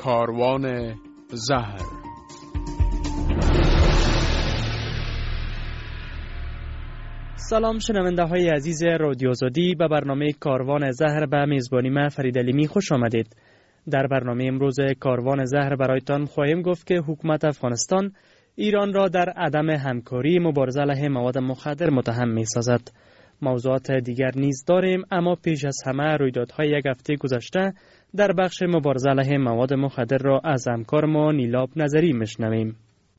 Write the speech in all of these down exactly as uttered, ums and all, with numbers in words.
کاروان زهر. سلام شنونده های عزیز رادیو آزادی، به برنامه کاروان زهر به میزبانی من فرید علیمی خوش آمدید. در برنامه امروز کاروان زهر برایتان خواهیم گفت که حکومت افغانستان ایران را در عدم همکاری مبارزه علیه مواد مخدر متهم می سازد. موضوعات دیگر نیز داریم، اما پیش از همه رویدادهای یک هفته گذشته در بخش مبارزه علیه مواد مخدر را از همکار ما نیلاب نظری میشنویم.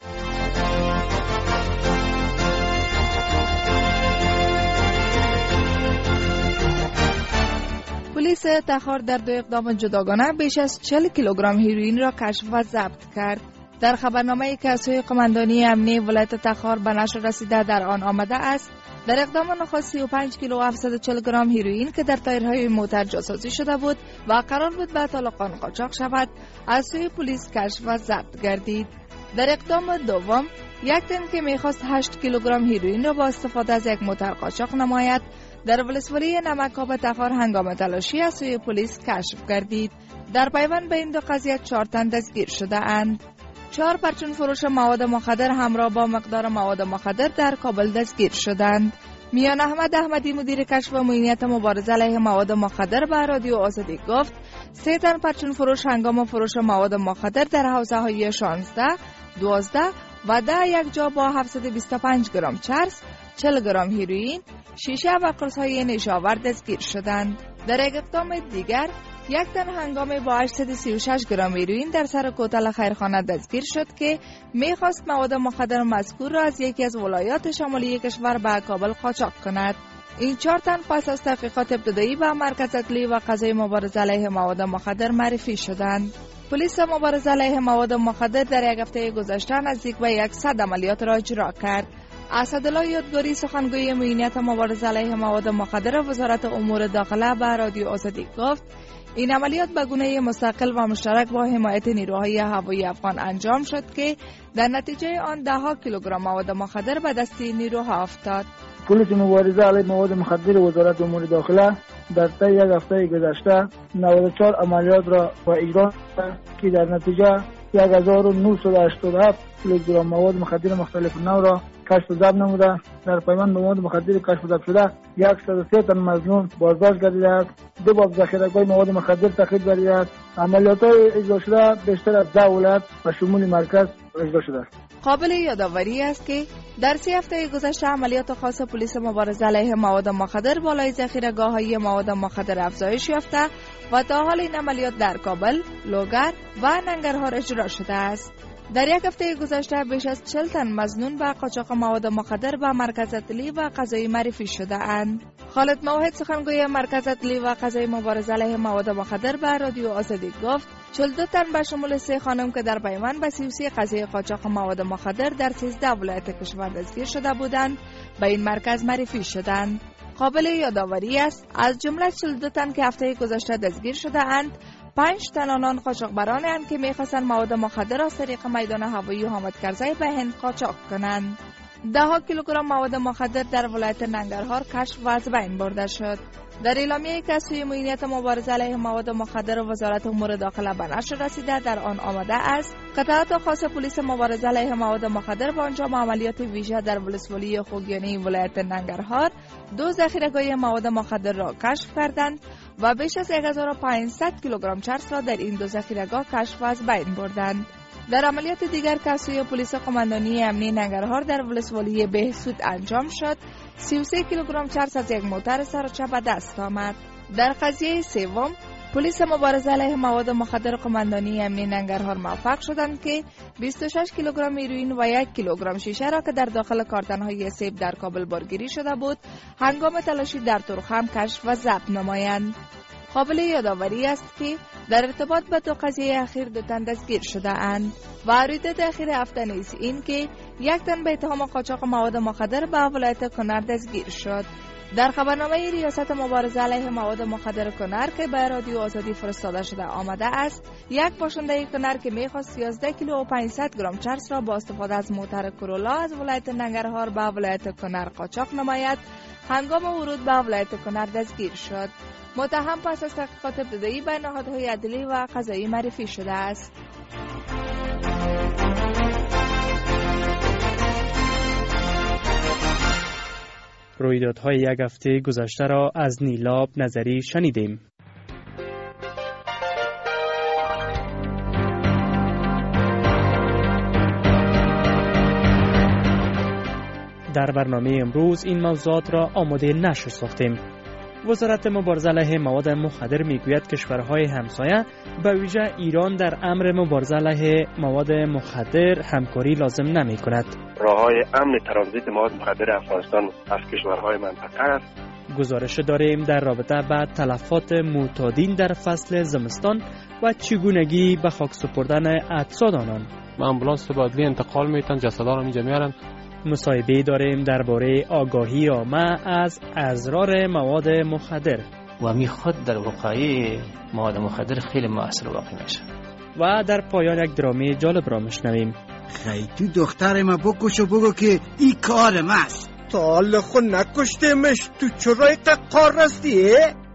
پلیس تخار در دو اقدام جداگانه بیش از چهل کیلوگرم هیروئین را کشف و ضبط کرد. در خبرنامه‌ای که از سوی قماندانی امنیه ولایت تخار به نشر رسیده در آن آمده است، در اقدام نخست سی و پنج کیلو و هفتصد و چهل گرم هیروئین که در تایرهای موتر جاسازی شده بود و قرار بود به طالقان قاچاق شود، از سوی پلیس کشف و ضبط گردید. در اقدام دوم، یک تن که می‌خواست هشت کیلوگرم هیروئین را با استفاده از یک موتر قاچاق نماید، در ولسوالی نمک‌آب تخار هنگام تلاشی از سوی پلیس کشف گردید. در پیوند به این دو قضیه چهار تن دستگیر شده اند. چهار پرچون فروش مواد مخدر همراه با مقدار مواد مخدر در کابل دستگیر شدند. میان احمد احمدی مدیر کشف و معینیت مبارزه علیه مواد مخدر به رادیو آزادی گفت سه تن پرچون فروش هنگام فروش مواد مخدر در حوزه های شانزده، دوازده و ده یک جا با هفتصد و بیست و پنج گرم چرس، چهل گرم هیروئین، شیشه و قرص های نیشاور دستگیر شدند. در یک اقدام دیگر، یک تن هنگام با هشتصد و سی و شش گرم هیروئین در سر کوتل خیرخانه دستگیر شد که می‌خواست مواد مخدر مذکور را از یکی از ولایات شمالی کشور به کابل قاچاق کند. این چهار تن پس از تحقیقات ابتدایی به مرکز اطلاعی و قضایی مبارزه علیه مواد مخدر معرفی شدند. پلیس مبارزه علیه مواد مخدر در یک هفته گذشته نزدیک به صد عملیات را اجرا کرد. اسدالله یادگاری سخنگوی معینیت مبارزه علیه مواد مخدر وزارت امور داخله به رادیو آزادی گفت این عملیات به گونه مستقل و مشترک با حمایت نیروهای هوایی افغان انجام شد که در نتیجه آن ده ها کیلوگرم مواد مخدر به دست نیروها افتاد. پلیس مبارزه علیه مواد مخدر وزارت امور داخله در طی یک هفته گذشته نود و چهار عملیات را با اجرا کرد که در نتیجه یک هزار و نهصد و هشتاد و هفت کیلوگرم مواد مخدر مختلف نوع را کشف و ضبط نموده. در پیوند به مواد مخدر کشف و ضبط شده صد و سه تن مظنون بازداشت گردیده است. دو باب ذخیره‌گاه مواد مخدر تعقیب گردیده است. عملیات‌های اجرا شده بیشتر از ده ولایت و شمول مرکز اجرا شده است. قابل یادآوری است که در سه هفته گذشته عملیات خاص پلیس مبارزه علیه مواد مخدر بالای ذخیره‌گاه‌های مواد مخدر افزایش یافته و تا حال این عملیات در کابل، لوگر و ننگرهار اجرا شده است. در یک هفته گذشته بیش از چهل تن مظنون به قاچاق مواد مخدر به مرکز اطلاعی و قضایی معرفی شده اند. خالد موحد سخنگوی مرکز اطلاعی و قضایی مبارزه علیه مواد مخدر به رادیو آزادی گفت چهل و دو تن به شمول سه خانم که در پیوند به سی و سه قضیه قاچاق مواد مخدر در سیزده ولایت کشور دستگیر شده بودند به این مرکز معرفی شدند. قابل یادآوری است از جمله چهل و دو تن که هفته گذشته دستگیر شده اند، پنج تن آنان قاچاقبرانی اند که می‌خواستند مواد مخدر از طریق میدان هوایی حامد کرزی به هند قاچاق کنند. ده ها کیلوگرم مواد مخدر در ولایت ننگرهار کشف و از بین برده شد. در اعلامیه‌ای که از سوی معینیت مبارزه علیه مواد مخدر و وزارت امور داخله به نشر رسیده در آن آمده است قطعات خاص پلیس مبارزه علیه مواد مخدر با انجام عملیات ویژه در ولسوالی خوگیانی ولایت ننگرهار دو ذخیره‌گاه مواد مخدر را کشف کردند و بیش از یک هزار و پانصد کیلوگرم چرس را در این دو ذخیره‌گاه کشف و از بین بردند. در عملیات دیگر که از سوی پلیس قماندانی امنیه ننگرهار در ولسوالی بهسود انجام شد، سی و سه کیلوگرم چرس از یک موتر سرچه به دست آمد. در قضیه سوم، پلیس مبارزه علیه مواد مخدر قماندانی امنیه ننگرهار موفق شدند که بیست و شش کیلوگرم هیروئین و یک کیلوگرم شیشه را که در داخل کارتن‌های سیب در کابل بارگیری شده بود، هنگام تلاشی در تورخم کشف و ضبط نمایند. قابل یادآوری است که در ارتباط با دو قضیه اخیر دو تن دستگیر شده اند و رویداد اخیر هفته نیز این که یک تن به اتهام قاچاق مواد مخدر به ولایت کنر دستگیر شد. در خبرنامه ریاست مبارزه علیه مواد مخدر کنر که به رادیو آزادی فرستاده شده آمده است، یک باشنده کنر که میخواست یازده کیلو و پانصد گرم چرس را با استفاده از موتر کرولا از ولایت ننگرهار به ولایت کنر قاچاق نماید، هنگام ورود به ولایت کنر دستگیر شد. متهم پس از تحقیقات ابتدایی به نهادهای عدلی و قضایی معرفی شده است. رویدادهای یک هفته گذشته را از نیلاب نظری شنیدیم. در برنامه امروز این موضوعات را آماده نشر ساختیم. وزارت مبارزه علیه مواد مخدر میگوید کشورهای همسایه به ویژه ایران در امر مبارزه علیه مواد مخدر همکاری لازم نمی کند. راههای امن ترانزیت مواد مخدر افغانستان از کشورهای منطقه است. گزارش داریم در رابطه با تلفات معتادین در فصل زمستان و چگونگی به خاک سپردن اجساد آنان. امبولانس به عدلیه انتقال میتن، جسدان رو اینجا میارن. مصاحبه داریم درباره آگاهی عامه از اضرار مواد مخدر و می خود در وقایع مواد مخدر خیلی مؤثر واقع میشه. و در پایان یک درامه جالب را میشنویم. خیلی دختر ما بکش و بگو که این کار ماست. تا حال خود نکشتیمش، تو چرای قار رستی؟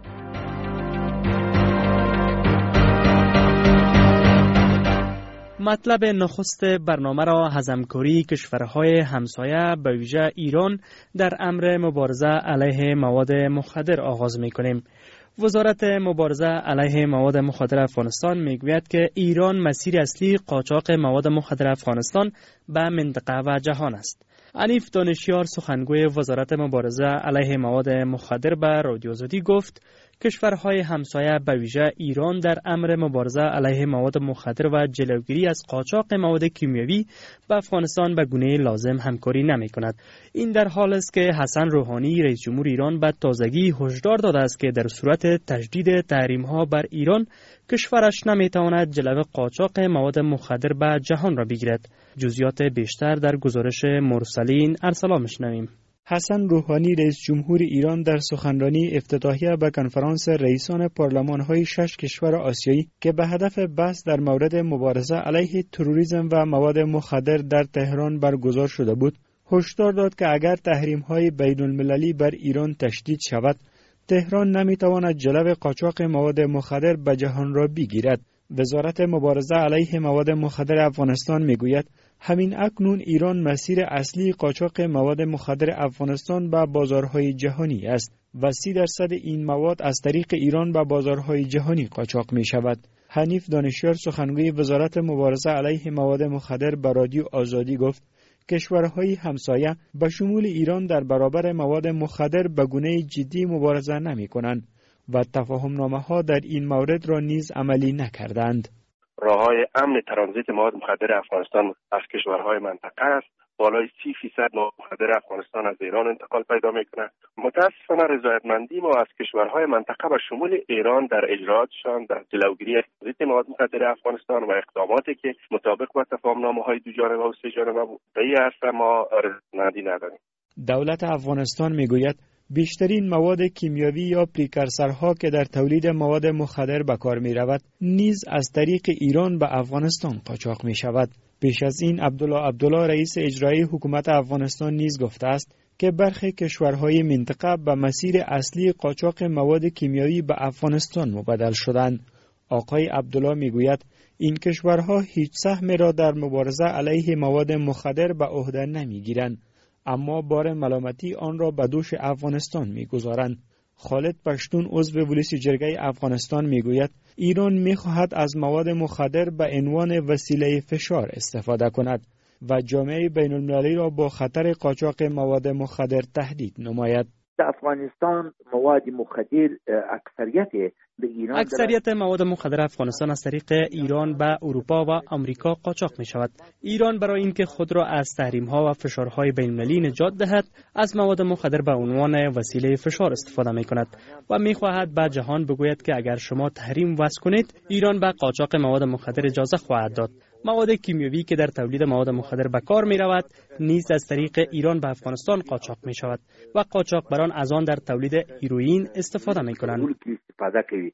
مطلب نخست برنامه را از همکاری کشورهای همسایه به ویژه ایران در امر مبارزه علیه مواد مخدر آغاز می‌کنیم. وزارت مبارزه علیه مواد مخدر افغانستان میگوید که ایران مسیر اصلی قاچاق مواد مخدر افغانستان به منطقه و جهان است. حنیف دانشیار سخنگوی وزارت مبارزه علیه مواد مخدر به رادیو آزادی گفت کشورهای همسایه به ویژه ایران در امر مبارزه علیه مواد مخدر و جلوگیری از قاچاق مواد کیمیایی به افغانستان به گونه لازم همکاری نمی کند. این در حال است که حسن روحانی رئیس جمهور ایران به تازگی هشدار داده است که در صورت تجدید تحریم ها بر ایران کشورش نمی تواند جلو قاچاق مواد مخدر به جهان را بگیرد. جزئیات بیشتر در گزارش مرسلین ارسلا میشنویم. حسن روحانی رئیس جمهور ایران در سخنرانی افتتاحیه به کنفرانس رئیسان پارلمان‌های شش کشور آسیایی که به هدف بحث در مورد مبارزه علیه تروریسم و مواد مخدر در تهران برگزار شده بود، هشدار داد که اگر تحریم‌های بین‌المللی بر ایران تشدید شود، تهران نمی‌تواند جلو قاچاق مواد مخدر به جهان را بگیرد. وزارت مبارزه علیه مواد مخدر افغانستان میگوید همین اکنون ایران مسیر اصلی قاچاق مواد مخدر افغانستان به بازارهای جهانی است و سی درصد این مواد از طریق ایران به بازارهای جهانی قاچاق می شود. حنیف دانشیار سخنگوی وزارت مبارزه علیه مواد مخدر به رادیو آزادی گفت کشورهای همسایه به شمول ایران در برابر مواد مخدر به گونه جدی مبارزه نمی کنند و تفاهم نامه ها در این مورد را نیز عملی نکردند. راههای امن ترانزیت مواد مخدر افغانستان از کشورهای منطقه است. بالای سی فیصد مواد مخدر افغانستان از ایران انتقال پیدا میکنه. متاسفانه رضایتمندی ما از کشورهای منطقه و شمول ایران در اجراتشان در جلوگیری از ترانزیت مواد مخدر افغانستان و اقداماتی که مطابق با تفاهمنامه های دو جانبه و سه جانبه بود به این عرصه ما رضایتمندی نداریم. دولت افغانستان میگوید بیشترین مواد کیمیایی یا پریکرسرها که در تولید مواد مخدر به کار می رود نیز از طریق ایران به افغانستان قاچاق می شود. پیش از این عبدالله عبدالله رئیس اجرایی حکومت افغانستان نیز گفته است که برخی کشورهای منطقه به مسیر اصلی قاچاق مواد کیمیایی به افغانستان مبدل شدند. آقای عبدالله می گوید این کشورها هیچ سهمی را در مبارزه علیه مواد مخدر به عهده نمی گیرند، اما بار ملامتی آن را به دوش افغانستان می‌گذارند. خالد پشتون عضو پلیس جرگه افغانستان میگوید ایران می‌خواهد از مواد مخدر به عنوان وسیله فشار استفاده کند و جامعه بین‌المللی را با خطر قاچاق مواد مخدر تهدید نماید. در افغانستان مواد مخدر اکثریت به ایران اکثریت مواد مخدر افغانستان از طریق ایران به اروپا و آمریکا قاچاق می شود. ایران برای اینکه خود را از تحریم ها و فشارهای بین‌المللی نجات دهد از مواد مخدر به عنوان وسیله فشار استفاده می کند و می خواهد به جهان بگوید که اگر شما تحریم وضع کنید ایران به قاچاق مواد مخدر اجازه خواهد داد. مواد کیمیایی که در تولید مواد مخدر به کار می رود نیز از طریق ایران به افغانستان قاچاق می شود و قاچاقبران از آن در تولید هیروئین استفاده می کنند.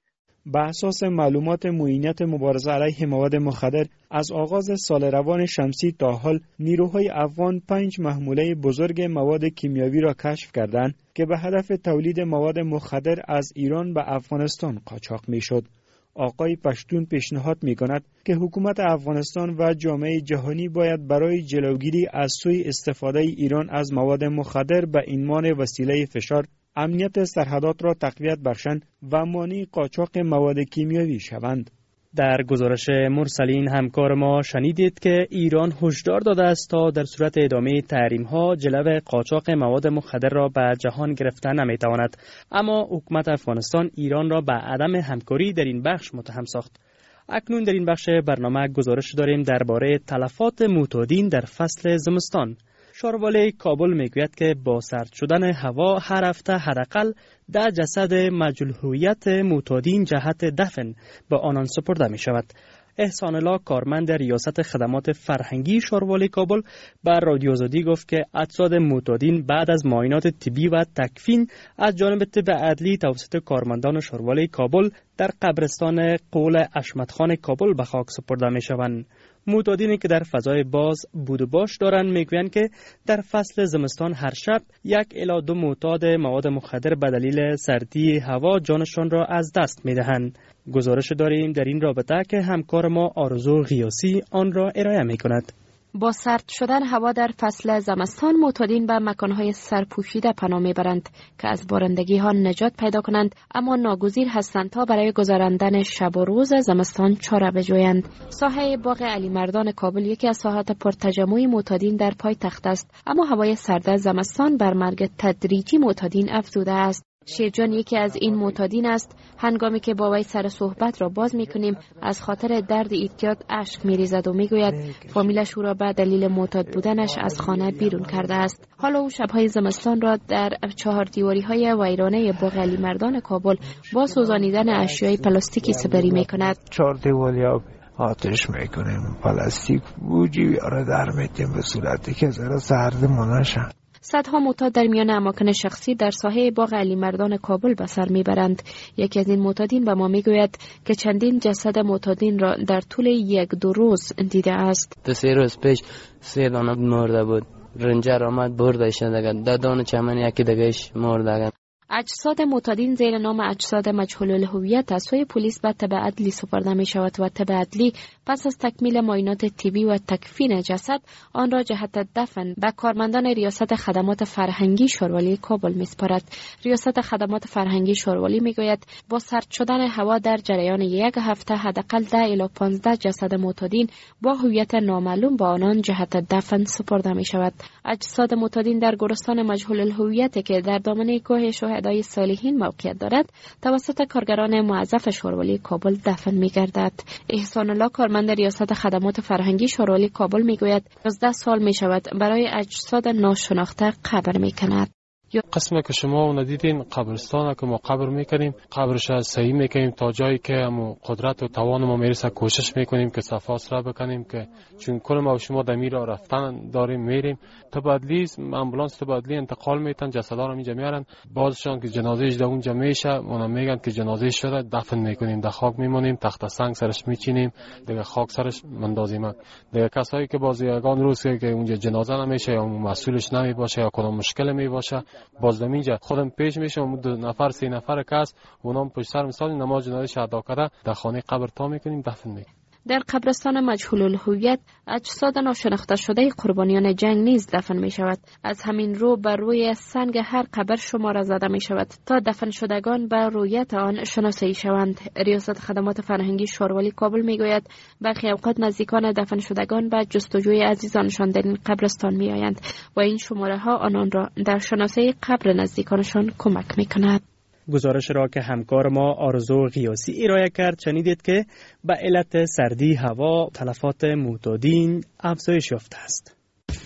بر اساس معلومات معینیت مبارزه علیه مواد مخدر از آغاز سال روان شمسی تا حال نیروهای افغان پنج محموله بزرگ مواد کیمیاوی را کشف کردند که به هدف تولید مواد مخدر از ایران به افغانستان قاچاق میشد. آقای پشتون پیشنهاد می کند که حکومت افغانستان و جامعه جهانی باید برای جلوگیری از سوء استفاده ایران از مواد مخدر به عنوان وسیله فشار امنیت سرحدات را تقویت بخشند و مانع قاچاق مواد کیمیاوی شوند. در گزارش مرسلین همکار ما شنیدید که ایران هشدار داده است تا در صورت ادامه تحریم‌ها جلو قاچاق مواد مخدر را به جهان گرفتن نمی‌تواند، اما حکومت افغانستان ایران را به عدم همکاری در این بخش متهم ساخت. اکنون در این بخش برنامه گزارش داریم درباره تلفات معتادین در فصل زمستان. شاروالی کابل میگوید که با سرد شدن هوا هر هفته حداقل ده جسد مجهول هویت معتادین جهت دفن به آنان سپرده می شود. احسان الله کارمند ریاست خدمات فرهنگی شاروالی کابل بر رادیو آزادی گفت که اجساد معتادین بعد از معاینات طبی و تکفین از جانب طب عدلی توسط کارمندان شاروالی کابل در قبرستان قول اشمتخان کابل به خاک سپرده می شوند. معتادینی که در فضای باز بود و باش دارند میگویند که در فصل زمستان هر شب یک الی دو معتاد مواد مخدر به دلیل سردی هوا جانشان را از دست میدهند. گزارش داریم در این رابطه که همکار ما آرزو غیاسی آن را ارائه میکند. با سرد شدن هوا در فصل زمستان معتادین به مکانهای سرپوشیده پناه میبرند که از بارندگی ها نجات پیدا کنند، اما ناگزیر هستند تا برای گذراندن شب و روز زمستان چاره بجویند. ساحه باغ علی مردان کابل یکی از ساحات پرتجمع معتادین در پایتخت است، اما هوای سرد زمستان بر مرگ تدریجی معتادین افزوده است. شیرجان یکی از این معتادین است. هنگامی که با وی سر صحبت را باز می‌کنیم از خاطر درد اعتیاد اشک می‌ریزد و می‌گوید فامیلش او را به دلیل معتاد بودنش از خانه بیرون کرده است. حالا او شب‌های زمستان را در چهار دیواری‌های ویرانه باغ علی مردان کابل با سوزانیدن اشیای پلاستیکی سپری می‌کند. چهار دیواری آتش می‌کنیم، پلاستیک بوجی را در می‌تیم به صورتی که زیرا سرد منشن. صدها معتاد در میان اماکن شخصی در ساحه باغ علی مردان کابل به سر میبرند. یکی از این معتادین به ما میگوید که چندین جسد معتادین را در طول یک دو روز دیده است. تا سه روز پیش سه دانه مرده بود. رنجر آمد بردش دیگه. ده دانه چمن یکی دیگهش مرده. اجساد معتادین زیر نام اجساد مجهول الهویت از سوی پلیس به تبع عدلی سپرده می شود و تبع عدلی پس از تکمیل معاینات طبی و تکفین جسد آن را جهت دفن به کارمندان ریاست خدمات فرهنگی شاروالی کابل می سپارد. ریاست خدمات فرهنگی شاروالی می گوید با سرد شدن هوا در جریان یک هفته حداقل ده الی پانزده جسد معتادین با هویت نامعلوم با آنان جهت دفن سپرده می شود. اجساد معتادین در گورستان مجهول الهویت که در دامنه کوه شهدای صالحین موقعیت دارد توسط کارگران موظف شاروالی کابل دفن می گردد. احسان الله کارمند ریاست خدمات فرهنگی شاروالی کابل می گوید یازده سال می شود برای اجساد ناشناخته قبر می کند. قسمه که شما اون دیدین قبرستانه که ما قبر میکنیم، قبرش از صحیح میکنیم تا جایی که همو قدرت و توان ما میرسه کوشش میکنیم که صفاس را بکنیم، که چون کل ما و شما دمی را رفتن داریم میریم. تبادلی امبولانس تبادلی انتقال میتن، جسدا رو اینجا میارن، بعضشان که جنازهش در اونجا میشه اونا میگن که جنازه شده دفن میکنیم، در خاک میمونیم، تخت سنگ سرش میچینیم، دیگه خاک سرش مندازیم. دیگه کسایی که باز یگان روز که اونجا جنازه نمیشه یا مسئولش نمیباشه یا کدام مشکل میباشه باز اینجا خودم پیش میشم، دو نفر سه نفر کس اونام پشت سر مثال نماز جنازه ادا کرده در خانه قبر تا میکنیم دفن میکنیم. در قبرستان مجهول الهویت اجساد ناشناخته شده قربانیان جنگ نیز دفن می شود. از همین رو بر روی سنگ هر قبر شماره زده می شود تا دفن شدگان به رویت آن شناسایی شوند. ریاست خدمات فرهنگی شاروالی کابل می گوید برخی اوقات نزدیکان دفن شدگان به جستجوی عزیزانشان در این قبرستان می آیند و این شماره ها آنان را در شناسایی قبر نزدیکانشان کمک می کند. گزارش را که همکار ما آرزو غیاسی ارائه کرد شنیدید که به علت سردی هوا تلفات معتادین افزایش یافته است.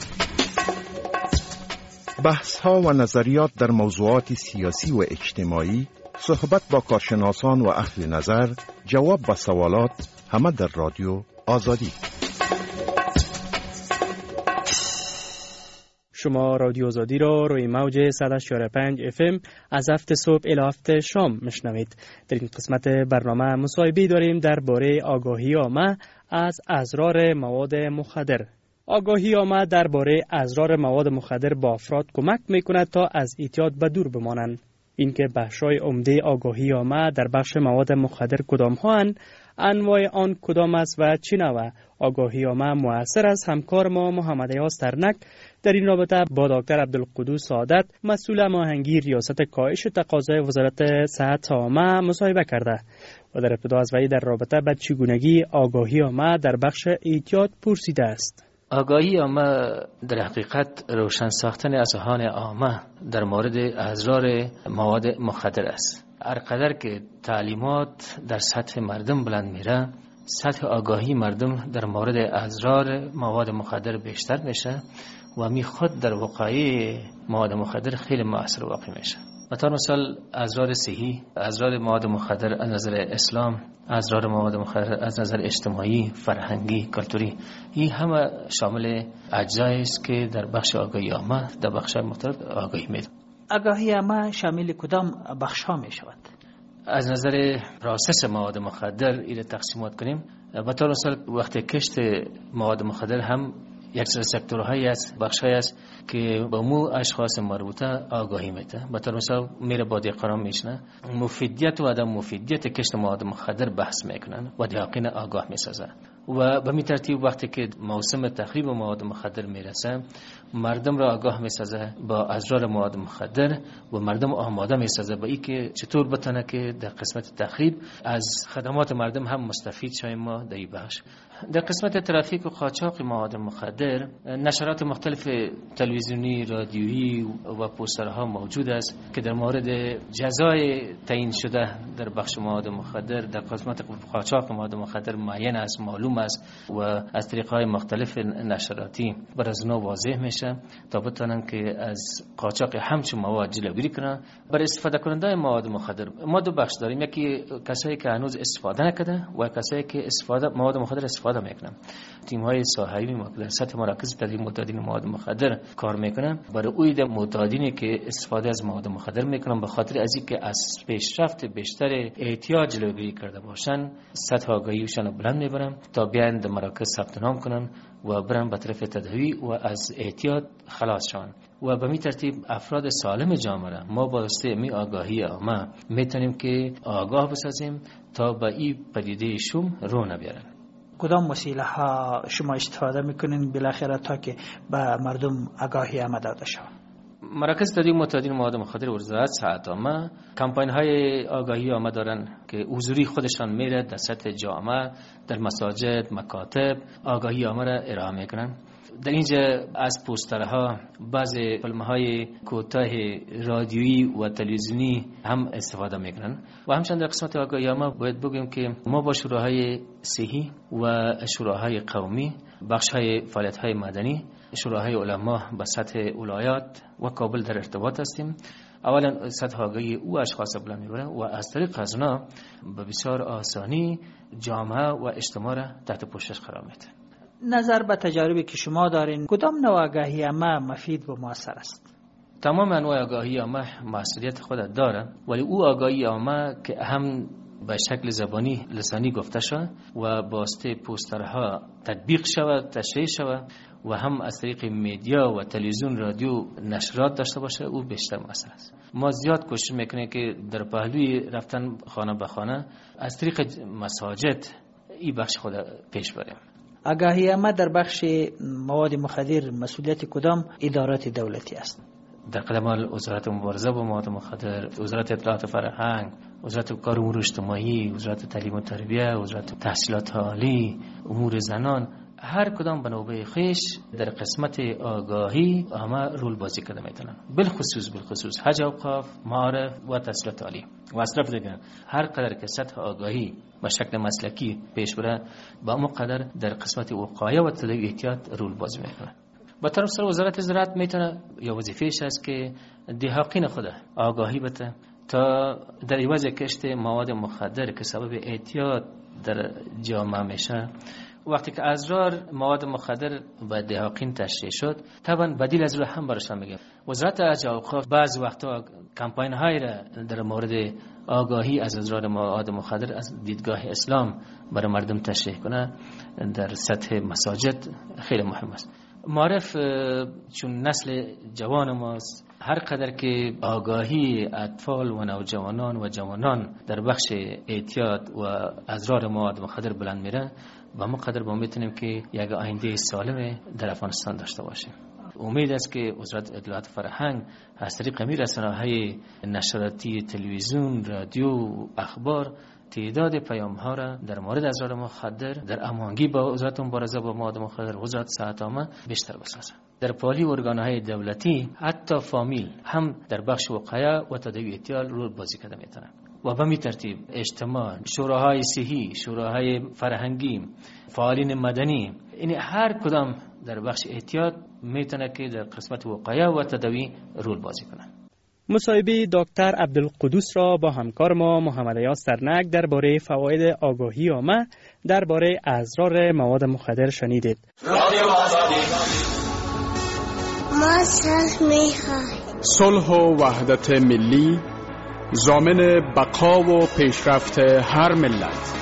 بحث ها و نظریات در موضوعات سیاسی و اجتماعی، صحبت با کارشناسان و اهل نظر، جواب به سوالات، همه در رادیو آزادی. شما رادیو آزادی را روی موج صد و چهار و پنج اف ام از هفت صبح الی هفت شام میشنوید. در این قسمت برنامه مصاحبه داریم درباره آگاهی عامه از اضرار مواد مخدر. آگاهی عامه درباره اضرار مواد مخدر با افراد کمک میکند تا از اعتیاد به دور بمانند. اینکه بخش‌های عمده آگاهی عامه در بخش مواد مخدر کدام هستند، انواع آن کدام است و چه نوع آگاهی عامه مؤثر است، همکار ما محمد ایاز ترنک در این رابطه با دکتر عبدالقدوس سعادت مسئول هماهنگی ریاست کاهش تقاضای وزارت صحت عامه مصاحبه کرده و در ابتدا از وی در رابطه با چگونگی آگاهی عامه در بخش اعتیاد پرسیده است. آگاهی عامه در حقیقت روشن ساختن اذهان عامه در مورد اضرار مواد مخدر است. هر قدر که تعلیمات در سطح مردم بلند میره، سطح آگاهی مردم در مورد اضرار مواد مخدر بیشتر میشه و می خود در وقایع مواد مخدر خیلی مؤثر واقع میشه. مثلا مثال اضرار صحی، اضرار مواد مخدر از نظر اسلام، اضرار مواد مخدر از نظر اجتماعی، فرهنگی، کلتوری، این همه شامل اجزایی است که در بخش آگاهی عامه در بخش مختلف آگاهی میده. آگاهی عامه شامل کدام بخش ها می شود؟ از نظر پروسس مواد مخدر این تقسیمات کنیم. به طور مثال وقتی کشت مواد مخدر هم یک سری سکتورهایی است، بخشهایی است که با مو اشخاص مربوطه آگاهی میده. به طور مثال میره با دیقران میشنه، مفیدیت و عدم مفیدیت کشت مواد مخدر بحث میکنن و دیقین آگاه میسازه و به می ترتیب وقتی که موسم تخریب مواد مخدر میرسه مردم را آگاه میسازه با اضرار مواد مخدر و مردم آماده میسازه با این که چطور بتونه که در قسمت تخریب از خدمات مردم هم مستفید شویم. ما در این بخش در قسمت ترافیک و قاچاق مواد مخدر نشرات مختلف تلویزیونی، رادیویی و پوسترها موجود است که در مورد جزای تعیین شده در بخش مواد مخدر در قسمت قاچاق مواد مخدر معین است، معلوم است و از طریق‌های مختلف نشراتی بر از نو واضح میشه تا بتونن که از قاچاق همچون مواد جلوگیری کنن. برای استفاده کننده مواد مخدر ما دو بخش داریم، یکی کسایی که هنوز استفاده نکرده و کسایی که استفاده مواد مخدر استفاده میکنن. تیم‌های ساحوی ما در سطح مراکز تدریس معتادین مواد مخدر کار میکنن برای اون معتادینی که استفاده از مواد مخدر میکنن به خاطر از اینکه از پیشرفت بیشتر اعتیاد جلوگیری کرده باشن سطح آگاهیشون رو بلند میبرن تا بیان در مراکز ثبت نام کنن و برن به طرف تداوی و از اعتیاد خلاص شون و به می ترتیب افراد سالم جامعه ما با واسطه می آگاهی عامه میتونیم که آگاه بسازیم تا به این پدیده شوم رو نبیارن. کدام وسیله ها شما استفاده میکنین بالاخره تا که به مردم آگاهی عامه داده شود؟ مراکز تدریس معتادین مواد مخدر وزارت صحت عامه کمپاین های آگاهی عامه دارن که حضوری خودشان میره در سطح جامعه، در مساجد، مکاتب آگاهی عامه را ارائه میکنن. در اینجا از پوسترها، بعضی فیلم‌های کوتاه رادیویی و تلویزیونی هم استفاده میکنن و همچنین در قسمت آگاهی عامه باید بگیم که ما با شوراهای صحی و شوراهای قومی، بخش‌های فعالیت‌های مدنی، شوراهای علما به سطح ولایات و کابل در ارتباط هستیم. اولا سطح آگاهی او اشخاص بلند میبره و از طریق از اونا به بسیار آسانی جامعه و اجتماع را تحت پوشش قرار میده. نظر به تجاربی که شما دارین کدام نوع آگاهی عامه مفید و موثر است؟ تمام انواع آگاهی عامه مسئولیت خود داره، ولی او آگاهی عامه که هم به شکل زبانی لسانی گفته شود و با واسطه پوسترها تطبیق شود، تشریح شود و هم از طریق میدیا و تلویزیون، رادیو، نشرات داشته باشه او بیشتر مؤثر است. ما زیاد کوشش میکنیم که در پهلوی رفتن خانه به خانه از طریق مساجد این بخش خود پیش بریم. آگاهی عامه در بخش مواد مخدر مسئولیت کدام ادارات دولتی است؟ در قدم وزارت مبارزه با مواد مخدر، وزارت اطلاعات و فرهنگ، وزارت کار امور اجتماعی، وزارت تعلیم و تربیت، وزارت تحصیلات عالی، امور زنان، هر کدام به نوبه خیش در قسمت آگاهی همه رول بازی کرده میتونن. بالخصوص بالخصوص حج اوقاف، معارف و تحصیلات عالی و اصراف دیگه. هر قدر که سطح آگاهی به شکل مسلکی پیش بره با اون قدر در قسمت وقایه و تداوی احتیاط رول بازی میکنه. با طرف سر وزارت زراعت میتونه یا وظیفه‌اش است که دهقان خود آگاهی بده تا در عوض کشت مواد مخدر که سبب اعتیاد در جامعه میشه وقتی که ازرار مواد مخدر به دهاقین تشریح شد، طبعا بدیل از رو هم برشان میگم. وزارت ارشد و اوقاف بعض وقتا کمپاین های را در مورد آگاهی از ازرار مواد مخدر از دیدگاه اسلام برای مردم تشریح کنه در سطح مساجد خیلی مهم است. معرف چون نسل جوان ماست، هر قدر که آگاهی اطفال و نوجوانان و جوانان در بخش اعتیاد و ازرار مواد مخدر بلند میره، و ما قدر با میتونیم که یک آینده سالم در افغانستان داشته باشیم. امید است که وزارت اطلاعات فرهنگ از طریق امیر رسانه‌های نشراتی، تلویزیون، رادیو، اخبار تعداد پیام ها را در مورد ازرار مخدر در هماهنگی با وزارت مبارزه با مواد مخدر و وزارت صحت عامه بیشتر بسازد. در پالی ارگان‌های دولتی حتی فامیل هم در بخش وقایع و تداوی اعتیاد رول بازی کرده میتونه. و به می ترتیب اجتماع، شوراهای صحی، شوراهای فرهنگی، فعالین مدنی، این هر کدام در بخش اعتیاد میتونه که در قسمت وقایع و تداوی رول بازی کنه. مصاحبه دکتر عبدالقدوس را با همکار ما محمد ایاز سرنگ درباره فواید آگاهی عامه درباره ازرار مواد مخدر شنیدید. ما صلح میخواهیم. صلح و وحدت ملی ضامن بقا و پیشرفت هر ملت.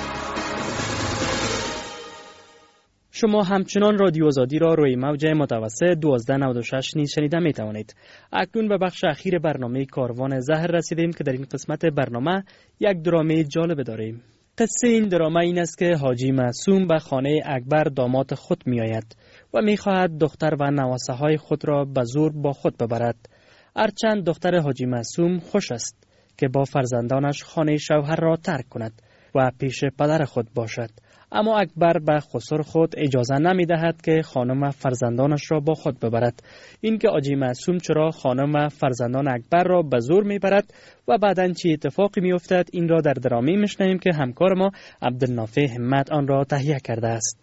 شما همچنان رادیو آزادی را روی موج متوسط دوازده نود و شش نیز شنیده می توانید. اکنون به بخش اخیر برنامه کاروان زهر رسیدیم که در این قسمت برنامه یک درامه جالب داریم. قصه این درامه این است که حاجی معصوم به خانه اکبر داماد خود می آید و می خواهد دختر و نواسه های خود را به زور با خود ببرد. هرچند دختر حاجی معصوم خوش است که با فرزندانش خانه شوهر را ترک کند و پیش پدر خود باشد، اما اکبر به خسر خود اجازه نمی دهد که خانم و فرزندانش را با خود ببرد. این که حاجی معصوم چرا خانم و فرزندان اکبر را به زور می برد و بعداً چه اتفاقی می افتد، این را در درامی میشنویم که همکار ما عبدالنافع همت آن را تهیه کرده است.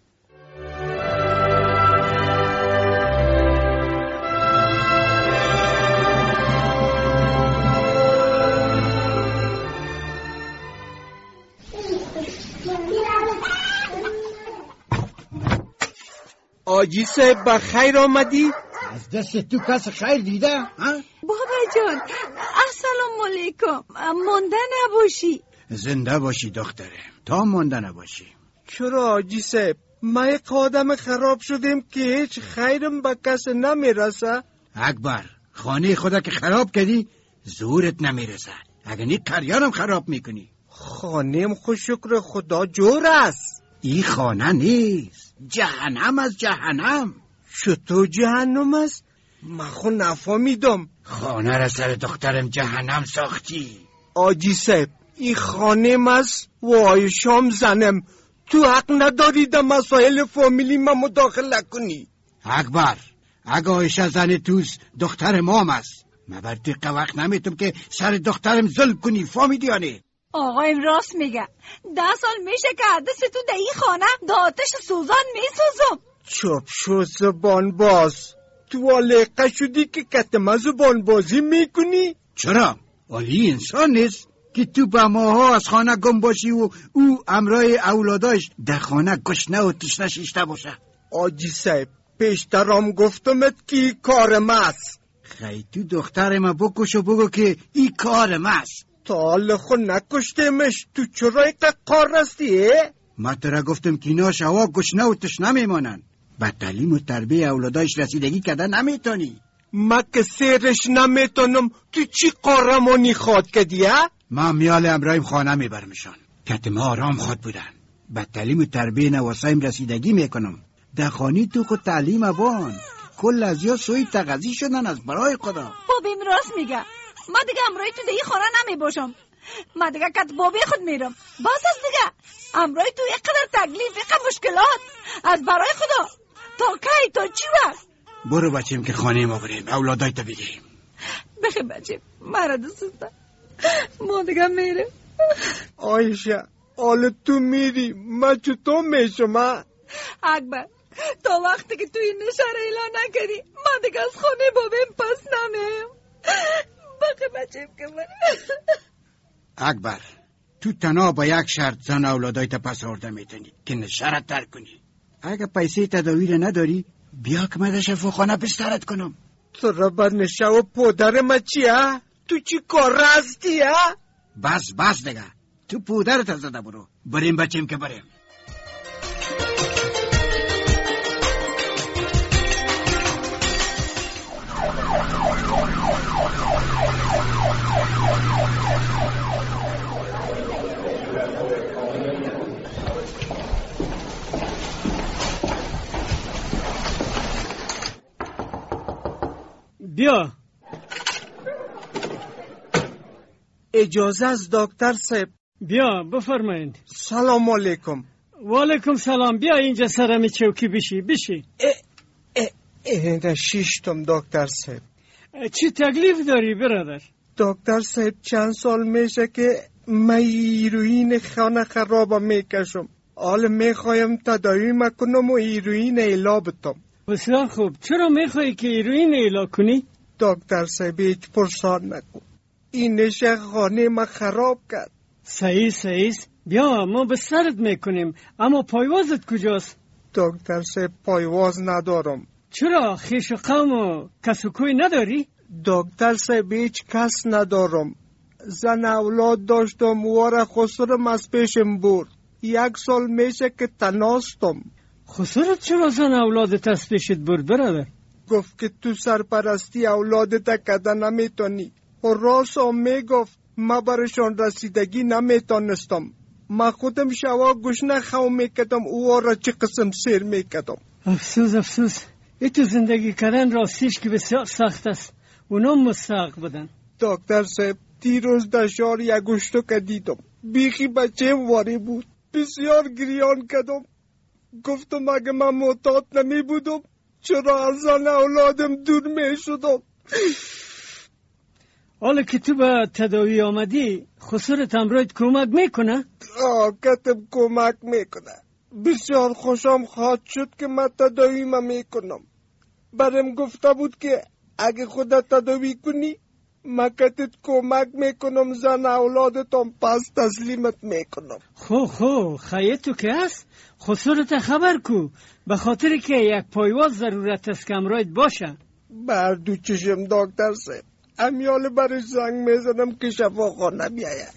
آجی صاحب بخیر آمدی؟ از دست تو کس خیر دیده؟ بابا جان السلام علیکم. مانده نباشی. زنده باشی دختره، تا مانده نباشی. چرا آجی صاحب؟ ما یک آدم خراب شدیم که هیچ خیرم به کس نمیرسه. اکبر خانه خدا که خراب کردی زورت نمیرسه، اگه نی کریانم خراب میکنی. خانه‌م خود شکر خدا جور است. این خانه نیست، جهنم از جهنم. چطور جهنم است؟ من خود نفهمیدم. خانه را سر دخترم جهنم ساختی. آجی صاحب این خانه است و آیشام زنم. تو حق نداری در مسائل فامیلی ما مداخله کنی. اکبر اگه آیشه زن توست دختر مام است، من بر دقیقه وقت نمیتونم که سر دخترم ظلم کنی. فهمیدی یا نه؟ آقایم راست میگه. ده سال میشه که عدس تو در این خانه دا آتش سوزان میسوزم. چوب شو زبان باز. تو علیقه شدی که کتما زبان بازی میکنی؟ چرا؟ ولی انسان نیست که تو با ماها از خانه گم باشی و او امرای اولاداش در خانه گشنه و تشنه شیشته باشه. آجی صاحب پیشترام گفتمت که ای کارم است. خیلی تو دخترم بکش و بگو که ای کارم است. تا حال خود نکشتیمش، تو چرا ایقا کار رستی؟ ما ترا گفتم که اینا شوا گشنه و تشنه میمانن، با تعلیم و تربیه اولادایش رسیدگی کردن نمیتونی. ما که سیرش نمیتونم، تو چی قارمونی خواد کردی؟ ما میال امرایم خانه میبرمشان، کتما آرام خواد بودن. با تعلیم و تربیه نواسایم رسیدگی میکنم. در خانی تو خود تعلیم ابان کل از یا سوی تغذی شدن از برای خدا. بابیم راست میگه. ما دیگه امرای تو دیگه خانه نمی باشم. ما دیگه کت بابی خود میرم. باز از دیگه امرای تو یک قدر تکلیف، یک مشکلات از برای خدا. تا کی؟ تا چی وقت؟ برو بچیم که خانه ما بریم، اولادای تا بگیم. بخی بچیم مرا دستم. ما دیگه میرم. آیشه حالا تو میری ما چطور میشم؟ اکبر تا وقتی که تو این نشهر اعلان نکردی ما دیگه از خانه بابیم پس نمیم. بخی بچیم که من. اکبر تو تنها با یک شرط زن اولادای تا پس آورده میتونی که نشهرت ترک کنی. اگه پیسه تداوی رو نداری بیا که من در شفاخانه بسترت کنم. تو را برنشه و پودر ما چیه؟ تو چی کار هستی ها؟ بس بس دیگه، تو پودرت زده برو. بریم بچیم که بریم. بیا. اجازه از دکتر صاحب. بیا بفرمایید. سلام علیکم. و علیکم سلام. بیا اینجا سرمی چوکی بشی بشی. اه اه اینجا شیشتم دکتر صاحب. چی تکلیف داری برادر؟ دکتر صاحب چند سال میشه که من هیروئین خانه خراب میکشم. حالا میخوایم تداوی مکنم و هیروئین ایلا بتم. بسیار خوب. چرا میخوایی که هیروئین ایلا کنی؟ دکتر صاحب هیچ پرسان نکن. این نشه خانه ما خراب کرد. صحیح صحیح. بیا ما به سرت میکنیم، اما پایوازت کجاست؟ دکتر صاحب پایواز ندارم. چرا خیش و قوم و کس و کوی نداری؟ دکتر صاحب هیچ کس ندارم. زن اولاد داشتم واره خسرم از پیشم برد. یک سال میشه که تناستم. خسرت چرا زن اولادت از پیشت برد برادر؟ گفت که تو سرپرستی اولادت کده نمیتونی. و راست هم میگفت ما برشان رسیدگی نمیتونستم. ما خودم شوا گوش نخواه میکدم او را چه قسم سیر میکدم. افسوس افسوس. ای تو زندگی کردن راستیش که بسیار سخت است. اونا مستحق بودن. دکتر صاحب دیروز در شهر یک گوشتو که دیدم. بیخی بچه واری بود. بسیار گریان کدم. گفتم اگه من معتاد نمی بودم چرا از زن اولادم دور می شدم. حالا که تو به تداوی آمدی خسرت امروز کمک میکنه؟ آه کتب کمک میکنه. بسیار خوشم خواهد شد که من تداوی ما میکنم. برم گفته بود که اگه خودت تداوی کنی من کتت کمک میکنم زن اولادتم پس تسلیمت میکنم. خو خو خیلی تو که هست خسرت خبر کو به خاطر که یک پایواز ضرورت است که امروز باشه. بر دو چشم دکتر صاحب. امیال برش زنگ میزنم که شفاخانه بیاید.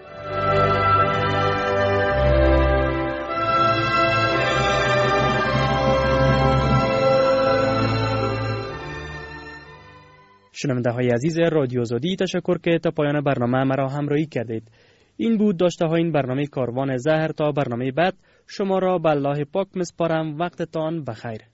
شنونده های عزیز رادیو آزادی، تشکر که تا پایان برنامه مرا همراهی کردید. این بود داشته های این برنامه کاروان زهر. تا برنامه بعد شما را به الله پاک مسپارم. وقتتان بخیر.